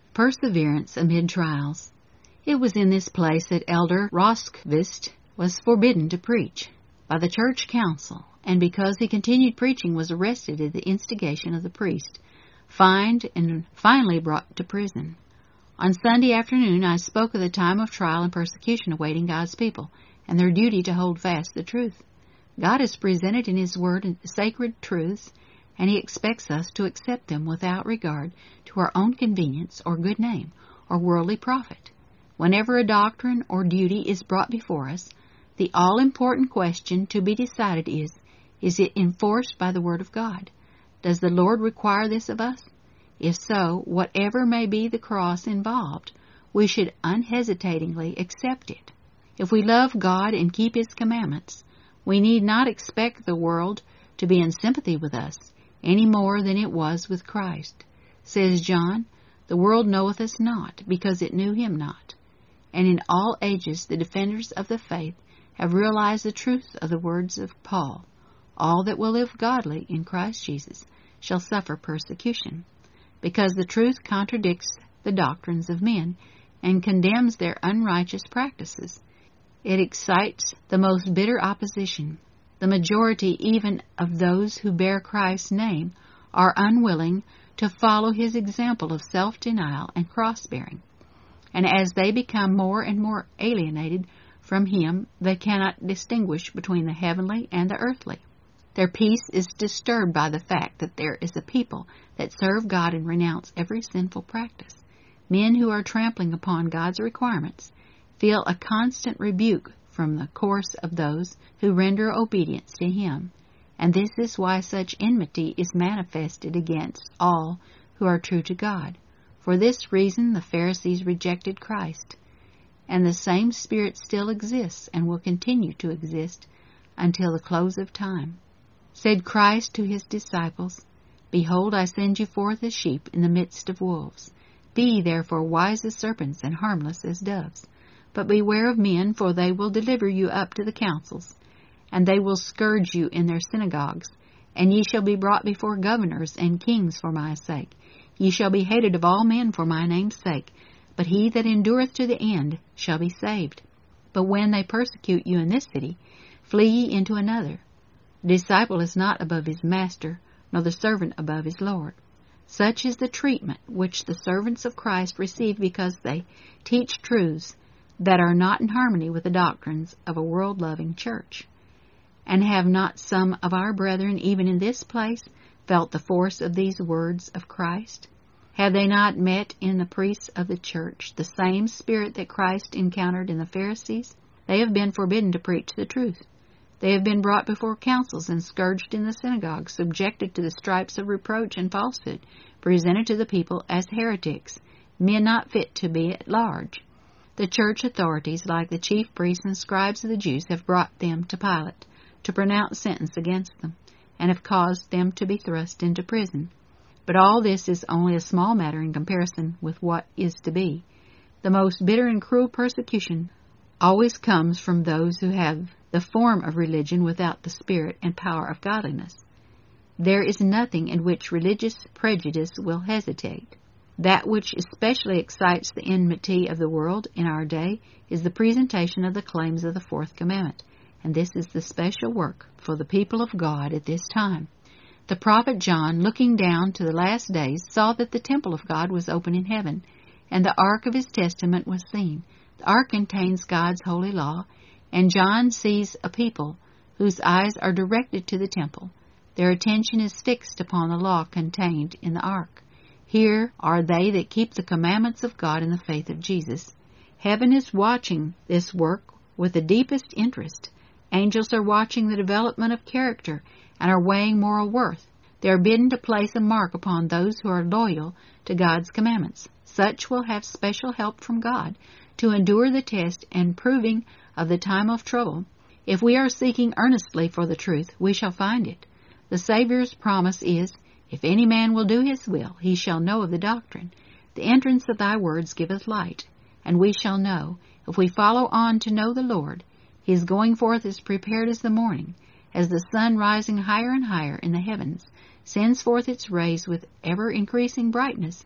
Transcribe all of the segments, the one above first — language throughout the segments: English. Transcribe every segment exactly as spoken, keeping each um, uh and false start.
Perseverance amid trials. It was in this place that Elder Roskvist was forbidden to preach by the church council, and because he continued preaching was arrested at the instigation of the priest, fined, and finally brought to prison. On Sunday afternoon I spoke of the time of trial and persecution awaiting God's people, and their duty to hold fast the truth. God has presented in His Word sacred truths, and He expects us to accept them without regard to our own convenience or good name or worldly profit. Whenever a doctrine or duty is brought before us, the all-important question to be decided is, is it enforced by the Word of God? Does the Lord require this of us? If so, whatever may be the cross involved, we should unhesitatingly accept it. If we love God and keep His commandments, we need not expect the world to be in sympathy with us any more than it was with Christ. Says John, "The world knoweth us not, because it knew Him not." And in all ages the defenders of the faith have realized the truth of the words of Paul. All that will live godly in Christ Jesus shall suffer persecution, because the truth contradicts the doctrines of men and condemns their unrighteous practices. It excites the most bitter opposition. The majority even of those who bear Christ's name are unwilling to follow His example of self-denial and cross-bearing. And as they become more and more alienated from Him, they cannot distinguish between the heavenly and the earthly. Their peace is disturbed by the fact that there is a people that serve God and renounce every sinful practice. Men who are trampling upon God's requirements feel a constant rebuke from the course of those who render obedience to Him, and this is why such enmity is manifested against all who are true to God. For this reason the Pharisees rejected Christ, and the same spirit still exists and will continue to exist until the close of time. Said Christ to His disciples, "Behold, I send you forth as sheep in the midst of wolves. Be ye therefore wise as serpents and harmless as doves. But beware of men, for they will deliver you up to the councils, and they will scourge you in their synagogues. And ye shall be brought before governors and kings for my sake. Ye shall be hated of all men for my name's sake, but he that endureth to the end shall be saved. But when they persecute you in this city, flee ye into another. The disciple is not above his master, nor the servant above his Lord." Such is the treatment which the servants of Christ receive because they teach truths that are not in harmony with the doctrines of a world-loving church. And have not some of our brethren, even in this place, felt the force of these words of Christ? Have they not met in the priests of the church the same spirit that Christ encountered in the Pharisees? They have been forbidden to preach the truth. They have been brought before councils and scourged in the synagogues, subjected to the stripes of reproach and falsehood, presented to the people as heretics, men not fit to be at large. The church authorities, like the chief priests and scribes of the Jews, have brought them to Pilate to pronounce sentence against them, and have caused them to be thrust into prison. But all this is only a small matter in comparison with what is to be. The most bitter and cruel persecution always comes from those who have the form of religion without the spirit and power of godliness. There is nothing in which religious prejudice will hesitate. That which especially excites the enmity of the world in our day is the presentation of the claims of the Fourth Commandment, and this is the special work for the people of God at this time. The prophet John, looking down to the last days, saw that the temple of God was open in heaven, and the ark of His testament was seen. The ark contains God's holy law, and John sees a people whose eyes are directed to the temple. Their attention is fixed upon the law contained in the ark. Here are they that keep the commandments of God in the faith of Jesus. Heaven is watching this work with the deepest interest. Angels are watching the development of character and are weighing moral worth. They are bidden to place a mark upon those who are loyal to God's commandments. Such will have special help from God to endure the test and proving of the time of trouble. If we are seeking earnestly for the truth, we shall find it. The Savior's promise is, "If any man will do his will, he shall know of the doctrine. The entrance of thy words giveth light." And we shall know, if we follow on to know the Lord. His going forth is prepared as the morning, as the sun rising higher and higher in the heavens sends forth its rays with ever-increasing brightness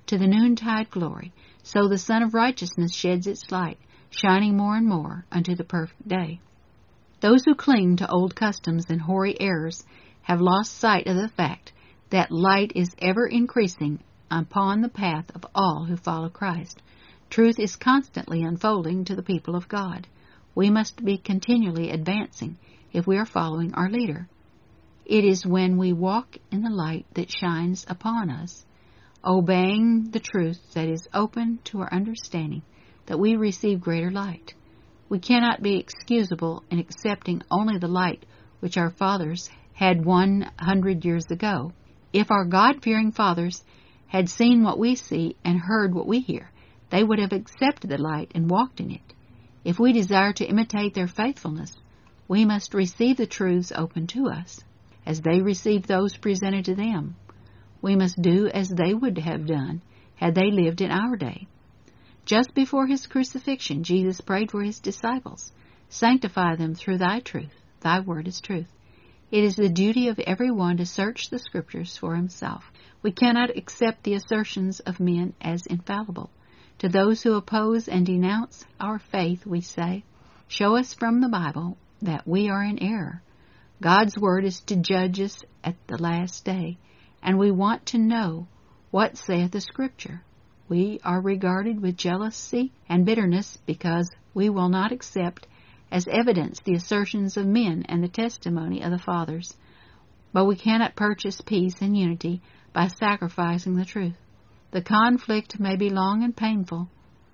to the noontide glory. So the Sun of Righteousness sheds its light, shining more and more unto the perfect day. Those who cling to old customs and hoary errors have lost sight of the fact that light is ever increasing upon the path of all who follow Christ. Truth is constantly unfolding to the people of God. We must be continually advancing if we are following our leader. It is when we walk in the light that shines upon us, obeying the truth that is open to our understanding, that we receive greater light. We cannot be excusable in accepting only the light which our fathers had one hundred years ago. If our God-fearing fathers had seen what we see and heard what we hear, they would have accepted the light and walked in it. If we desire to imitate their faithfulness, we must receive the truths open to us, as they received those presented to them. We must do as they would have done had they lived in our day. Just before his crucifixion, Jesus prayed for his disciples, "Sanctify them through thy truth. Thy word is truth." It is the duty of every one to search the Scriptures for himself. We cannot accept the assertions of men as infallible. To those who oppose and denounce our faith, we say, "Show us from the Bible that we are in error." God's word is to judge us at the last day, and we want to know what saith the Scripture. We are regarded with jealousy and bitterness because we will not accept as evidence the assertions of men and the testimony of the fathers. But we cannot purchase peace and unity by sacrificing the truth. The conflict may be long and painful,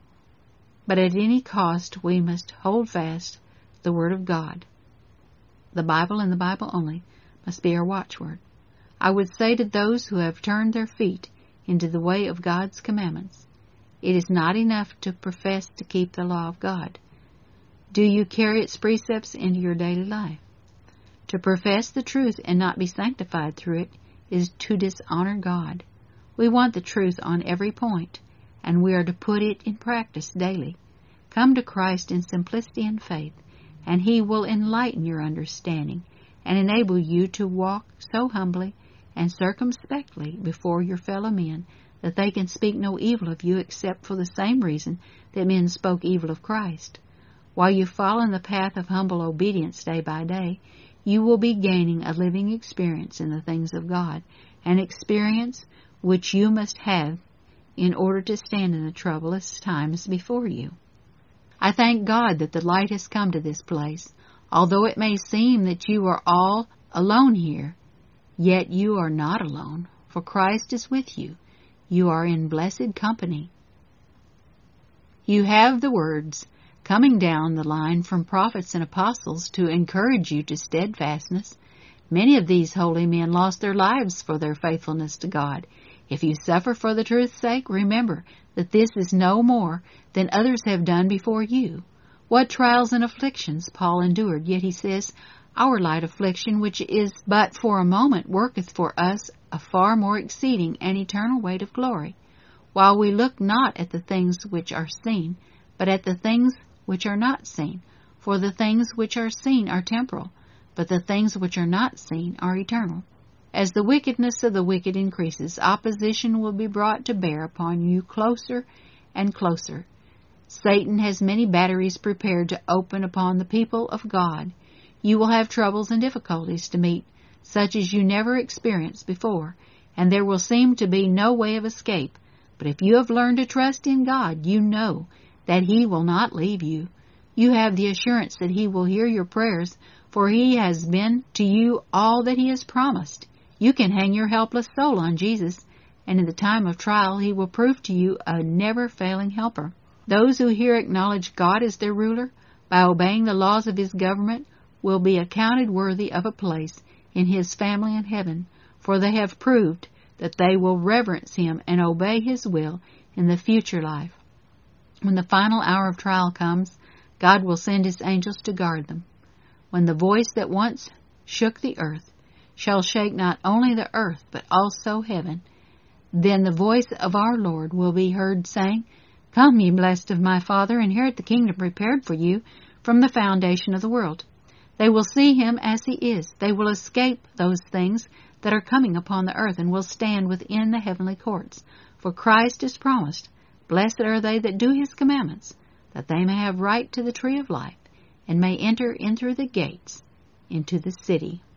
but at any cost we must hold fast the Word of God. The Bible and the Bible only must be our watchword. I would say to those who have turned their feet into the way of God's commandments, it is not enough to profess to keep the law of God. Do you carry its precepts into your daily life? To profess the truth and not be sanctified through it is to dishonor God. We want the truth on every point, and we are to put it in practice daily. Come to Christ in simplicity and faith, and He will enlighten your understanding and enable you to walk so humbly and circumspectly before your fellow men that they can speak no evil of you except for the same reason that men spoke evil of Christ. While you follow in the path of humble obedience day by day, you will be gaining a living experience in the things of God, an experience which you must have in order to stand in the troublous times before you. I thank God that the light has come to this place. Although it may seem that you are all alone here, yet you are not alone, for Christ is with you. You are in blessed company. You have the words coming down the line from prophets and apostles to encourage you to steadfastness. Many of these holy men lost their lives for their faithfulness to God. If you suffer for the truth's sake, remember that this is no more than others have done before you. What trials and afflictions Paul endured, yet he says, "Our light affliction, which is but for a moment, worketh for us a far more exceeding and eternal weight of glory, while we look not at the things which are seen, but at the things which are not seen. For the things which are seen are temporal, but the things which are not seen are eternal." As the wickedness of the wicked increases, opposition will be brought to bear upon you closer and closer. Satan has many batteries prepared to open upon the people of God. You will have troubles and difficulties to meet, such as you never experienced before, and there will seem to be no way of escape. But if you have learned to trust in God, you know that He will not leave you. You have the assurance that He will hear your prayers, for He has been to you all that He has promised. You can hang your helpless soul on Jesus, and in the time of trial He will prove to you a never-failing helper. Those who here acknowledge God as their ruler, by obeying the laws of His government, will be accounted worthy of a place in His family in heaven, for they have proved that they will reverence Him and obey His will in the future life. When the final hour of trial comes, God will send His angels to guard them. When the voice that once shook the earth shall shake not only the earth, but also heaven, then the voice of our Lord will be heard saying, "Come, ye blessed of my Father, inherit the kingdom prepared for you from the foundation of the world." They will see Him as He is. They will escape those things that are coming upon the earth and will stand within the heavenly courts. For Christ is promised, Blessed are they that do his commandments, that they may have right to the tree of life, and may enter in through the gates into the city.